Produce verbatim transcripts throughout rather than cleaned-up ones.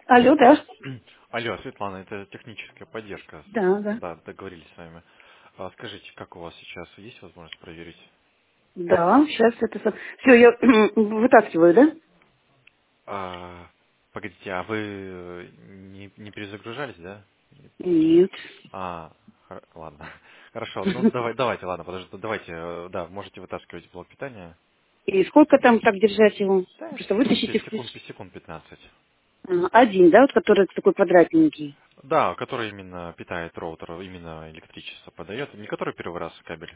Алло, да? Алло, Светлана, это техническая поддержка. Да, да. Да, договорились с вами. А скажите, как у вас сейчас есть возможность проверить? Да, сейчас это... Все, я вытаскиваю, да? А, погодите, а вы э, не, не перезагружались, да? Нет. А, хор- ладно. Хорошо, ну давай, давайте, ладно, подожди, давайте, э, да, можете вытаскивать блок питания. И сколько там так держать его? Да, Просто секунд, вытащить и пи- секунд, включить. пи- секунд пятнадцать. Ага, один, да, вот который такой квадратненький. Да, который именно питает роутер, именно электричество подает, не который первый раз кабель.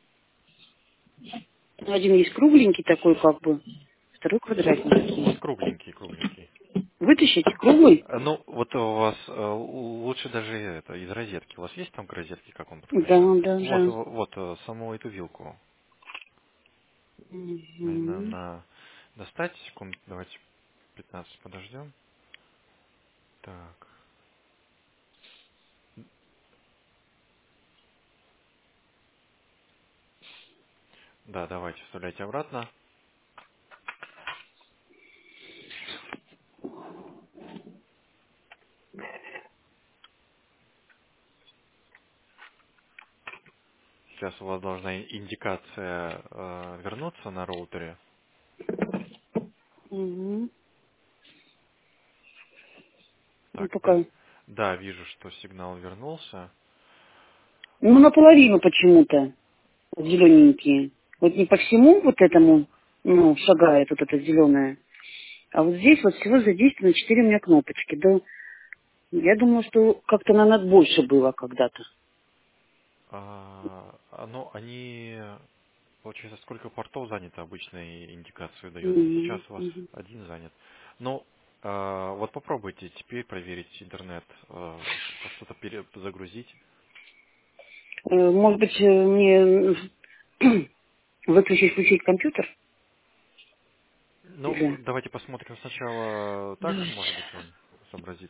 Ну, один есть кругленький такой, как бы. Второй Вот квадратненький. кругленький, кругленький. Вытащить круглый? Э, Ну, вот у вас э, лучше даже это из розетки. У вас есть там к розетке, как он Да, подключен? да, Вот, да. в- вот э, саму эту вилку. Наверное, Мгм. на достать секунд, давайте пятнадцать подождем. Так. Да, давайте вставляйте обратно. Сейчас у вас должна индикация э, вернуться на роутере. Мгм. Ну, Так, да. пока. Да, вижу, что сигнал вернулся. Ну, наполовину почему-то. Вот зелененькие. Вот не по всему вот этому, ну, шагает вот это зеленое. А вот здесь вот всего задействовано четыре у меня кнопочки. Да, я думаю, что как-то на нас больше было когда-то. А, а, ну, они, получается, сколько портов занято обычно и индикацию дает. Сейчас Мгм, у вас мгм. один занят. Ну, а, вот попробуйте теперь проверить интернет, а, ш- что-то перезагрузить. Э, Может быть, э, мне выключить, включить компьютер? Ну, Или... давайте посмотрим сначала так, Давайте. может быть, он сообразит.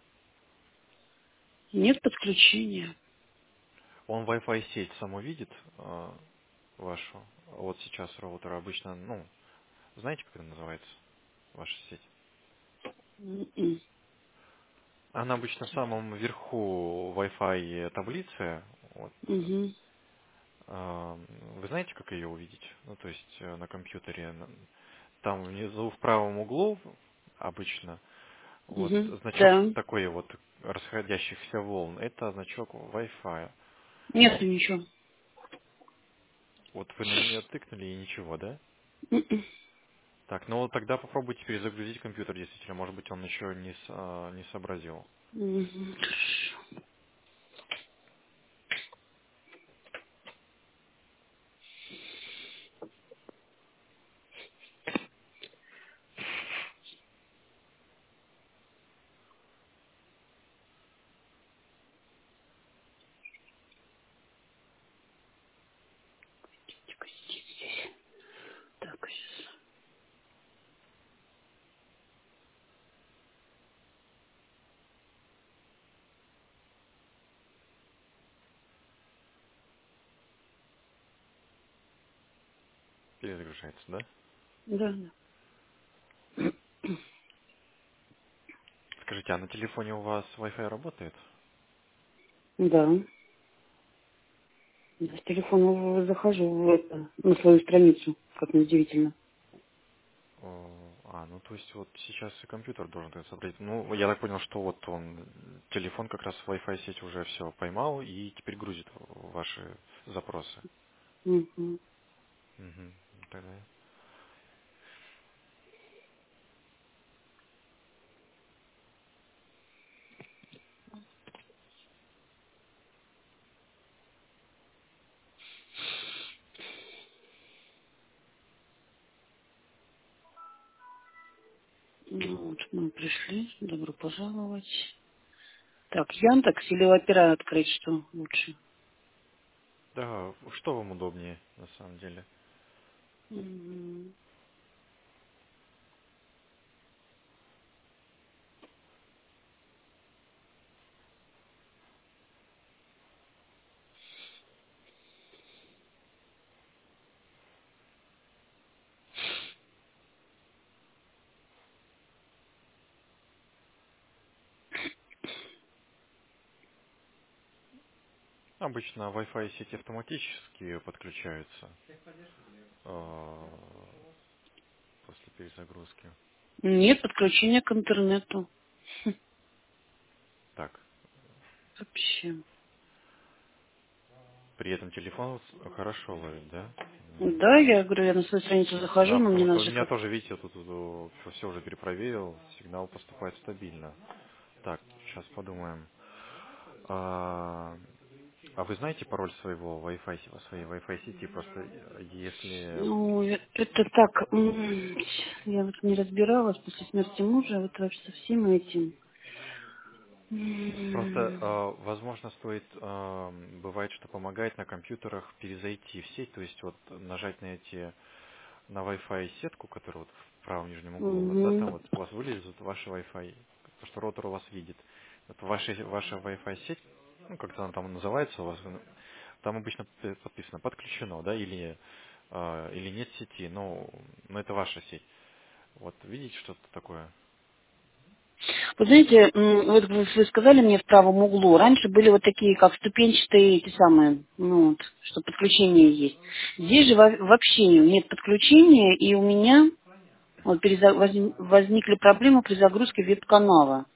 Нет подключения. Он Wi-Fi сеть саму видит, а, вашу. Вот сейчас роутер обычно, ну, знаете, как это называется, ваша сеть? М-м. Она обычно в самом верху Wi-Fi таблицы. Вот. Мгм, А, Вы знаете, как ее увидеть? Ну, то есть э, на компьютере на- там внизу в правом углу обычно вот мгм. значок Да. такой вот расходящихся волн. Это значок Wi-Fi. Нет ничего. Вот вы на нее тыкнули и ничего, да? М-м. Так, ну тогда попробуйте перезагрузить компьютер, действительно. Может быть, он еще не, с- а, не сообразил. Мгм. Так, сейчас. Перезагружается, да? Да, да. Скажите, а на телефоне у вас Wi-Fi работает? Да. Я с телефона захожу в это, на свою страницу, как неудивительно. О, А, ну то есть вот сейчас и компьютер должен это сообразить. Ну, я так понял, что вот он, телефон как раз Wi-Fi сеть уже все поймал и теперь грузит ваши запросы. Мгм. Мгм. Тогда. Ну, вот мы пришли. Добро пожаловать. Так, Яндекс или Опера открыть, что лучше? Да, что вам удобнее на самом деле? Мгм. Обычно Wi-Fi сети автоматически подключаются э, после перезагрузки. Нет подключения к интернету. Так, Вообще. при этом телефон с- хорошо ловит, да? М. Да, я говорю, я на свою страницу захожу, Да, но мне потому надо что у же меня как... тоже, видите, тут, все уже перепроверил, сигнал поступает стабильно. Так, сейчас подумаем. А, а вы знаете пароль своего Wi-Fi, своей Wi-Fi сети? Просто э, если Ну, э, это так, м, я вот не разбиралась после смерти мужа, вот вообще со всем этим. просто, М, э, возможно, стоит, э, бывает, что помогает на компьютерах перезайти в сеть, то есть вот нажать на эти, на Wi-Fi сетку, которая вот в правом нижнем углу у вас, да, там мгм. вот у вас вылезут ваши Wi-Fi, потому что роутер у вас видит. Вот ваша, ваша Wi-Fi сеть, ну, как-то она там называется у вас, ну, там обычно п- подписано подключено, да, или, э, или нет сети, но, но это ваша сеть. Вот видите что-то такое? Вы знаете, м, вот вы вы сказали мне в правом углу, раньше были вот такие, как ступенчатые, эти самые, ну вот, что подключение есть. Здесь же во- вообще нет подключения, и у меня вот переза- возни- возникли проблемы при загрузке веб-канала.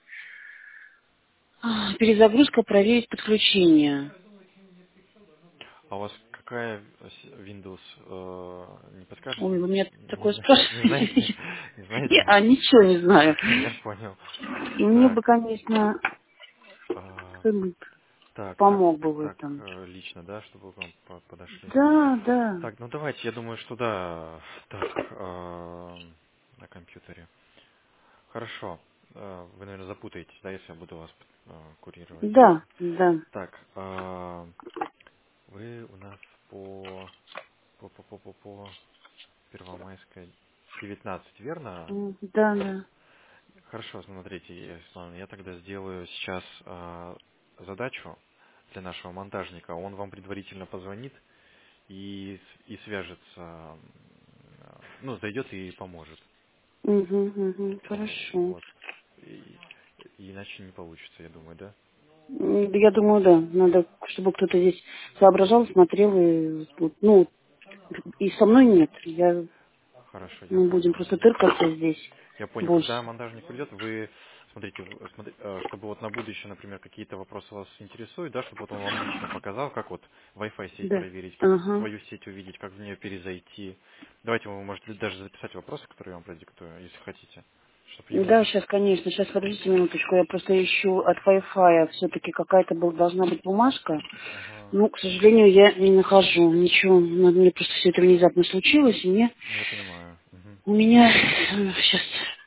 А, Перезагрузка, проверить подключение. А у вас какая с- Windows, э, не подскажете? Ой, вы меня Не, такое зна- не знаете? спрашиваете? Не Не, знаете? а ничего не знаю. Я понял. И мне бы, Так, конечно, а, сын так, так, помог бы в так, этом. э, лично, да, чтобы вы к вам по- подошли. Да, да. Так, ну давайте, я думаю, что да, так, э, на компьютере. Хорошо. Э, Вы, наверное, запутаетесь, да, если я буду вас э, курировать. Да, да. Так, э, вы у нас по, по, по, по, по, по Первомайская девятнадцать, верно? М, Да, да. Хорошо, смотрите, я, Светлана, я тогда сделаю сейчас а, задачу для нашего монтажника. Он вам предварительно позвонит и, с- и свяжется, м, а, ну, зайдет и поможет. Угу, угу, А, хорошо. Вот. И- и иначе не получится, я думаю, да? М, да, я думаю, да. Надо, чтобы кто-то здесь соображал, смотрел и вот, ну, и со мной нет. Я, Хорошо, я мы будем понял. просто Мгм. тыркаться здесь Я понял, больше. когда монтажник придет, вы смотрите, в- смотри- э, чтобы вот на будущее, например, какие-то вопросы вас интересуют, да, чтобы вот он вам лично показал, как вот Wi-Fi сеть Да. проверить, как Ага. свою сеть увидеть, как в нее перезайти. Давайте вы можете даже записать вопросы, которые я вам продиктую, если хотите, чтобы ему Да, это... сейчас, конечно. Сейчас, подождите минуточку. Я просто ищу от Wi-Fi. Все-таки какая-то был, должна быть бумажка. Ага, Ну, к сожалению, я не нахожу ничего. Ну, мне просто все это внезапно случилось, и мне... ну я понимаю. Мгм. У меня... Сейчас...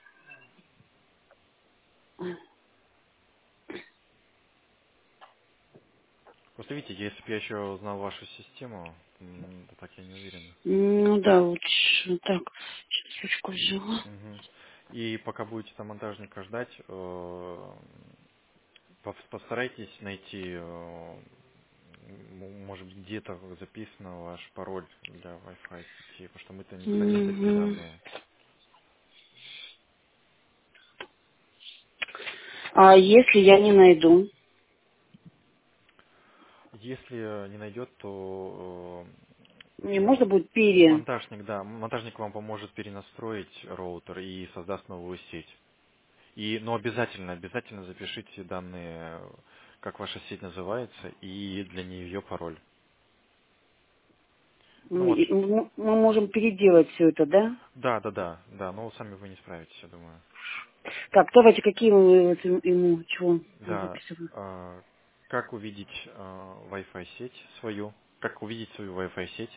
Просто видите, если бы я еще знал вашу систему, м, да так я не уверен. Ну да, вот ш- так. Сейчас ручку взяла. Мгм. И пока будете там монтажника ждать, э, пос- постарайтесь найти, э, м- может быть, где-то записано ваш пароль для Wi-Fi сети, потому что мы-то не храним такие Мгм. данные. А если я не найду? Если не найдет, то Мне э, можно будет пере... монтажник, да, монтажник вам поможет перенастроить роутер и создаст новую сеть. И, но обязательно, обязательно запишите данные, как ваша сеть называется, и для нее пароль. Ну м, вот, и м- Мы можем переделать все это, да? да, да, да, да, но сами вы не справитесь, я думаю. Так, давайте, какие мы вот ему, ему- чего я Да, записываю? а, как увидеть а, Wi-Fi сеть свою, как увидеть свою Wi-Fi сеть,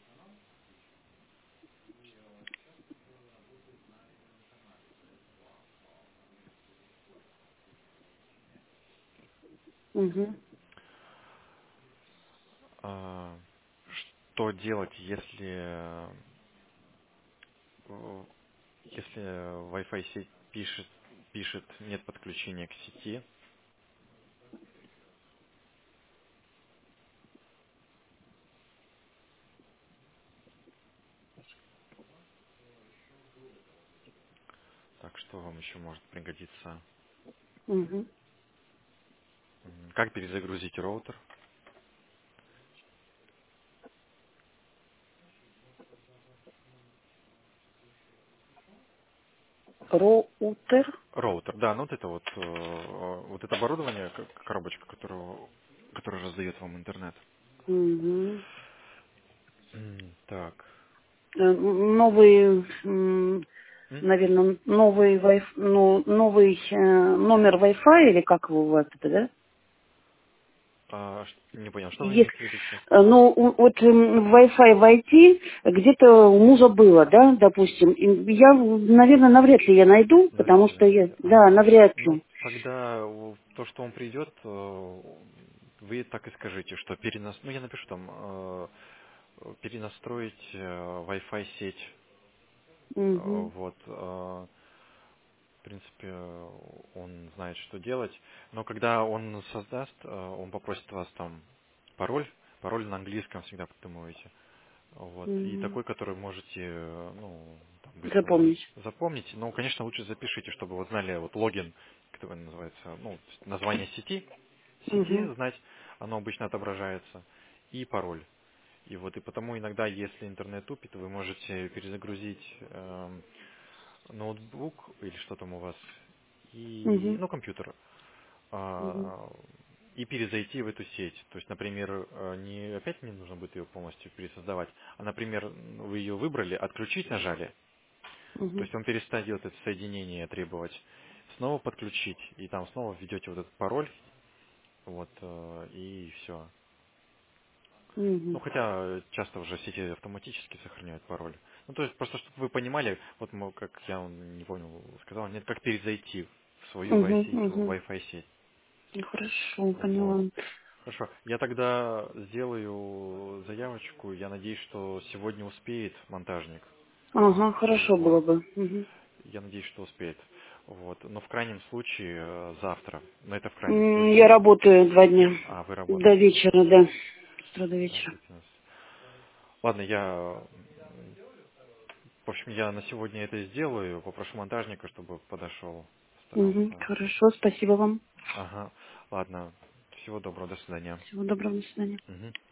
Угу. а, что делать, если, э, если Wi-Fi сеть пишет, пишет нет подключения к сети, так что вам еще может пригодиться? Угу. М, Как перезагрузить роутер? Роутер. Роутер, да, ну вот это вот, э, вот это оборудование, к- коробочка, которую, которая раздает вам интернет. Угу. М, Так. Новый, М? наверное, новый, вай- ну, новый э, номер Wi-Fi или как его у вас это, да? А, ш- не понял, что вы Есть, имеете в виду сейчас? э, ну, у- вот м, в Wi-Fi войти где-то у мужа было, да, допустим. И я, наверное, навряд ли я найду, Навряд потому ли что я, найдете. да, Ага. навряд Ну, ли. тогда у- то, что он придет, э, вы так и скажите, что перенос... Ну, я напишу там, э, перенастроить э, Wi-Fi сеть. Э, Угу, Вот. э, В принципе, он знает, что делать. Но когда он создаст, э, он попросит вас там пароль. Пароль на английском всегда придумываете. Вот. И угу. такой, который можете, э, ну, там быстро Запомнить. запомнить. Но, конечно, лучше запишите, чтобы вы знали вот логин, как это называется, ну, то есть название сети, сети Угу, знать, оно обычно отображается, и пароль. И вот и потому иногда, если интернет тупит, вы можете перезагрузить эм, ноутбук или что там у вас, и, угу, ну, компьютер, угу, а, и перезайти в эту сеть. То есть, например, э, не опять не нужно будет ее полностью пересоздавать, а, например, вы ее выбрали, отключить нажали, то угу, есть он перестает это соединение требовать, снова подключить, и там снова введете вот этот пароль, вот, э, и все. Ну, угу, хотя э, часто уже сети автоматически сохраняют пароль. Ну, то есть, просто чтобы вы понимали, вот мы, как я он, не помню, сказал, нет, как перезайти в свою угу, Wi-Fi угу. Wi-Fi сеть. Ну, хорошо, Вот. поняла. Хорошо. Я тогда сделаю заявочку. Я надеюсь, что сегодня успеет монтажник. Ага, хорошо Вот. было бы. Угу. Я надеюсь, что успеет. Вот. Но в крайнем случае э, завтра. Но это в крайнем М, Я случае. работаю два дня. А, вы До работаете. вечера, да. С утра до Да, вечера. до пятнадцати. Ладно, я м, в общем, я на сегодня это сделаю. Попрошу монтажника, чтобы подошел, Угу. постарался. Хорошо, спасибо вам. Ага. Ладно. Всего доброго. До свидания. Всего доброго, до свидания. Мгм.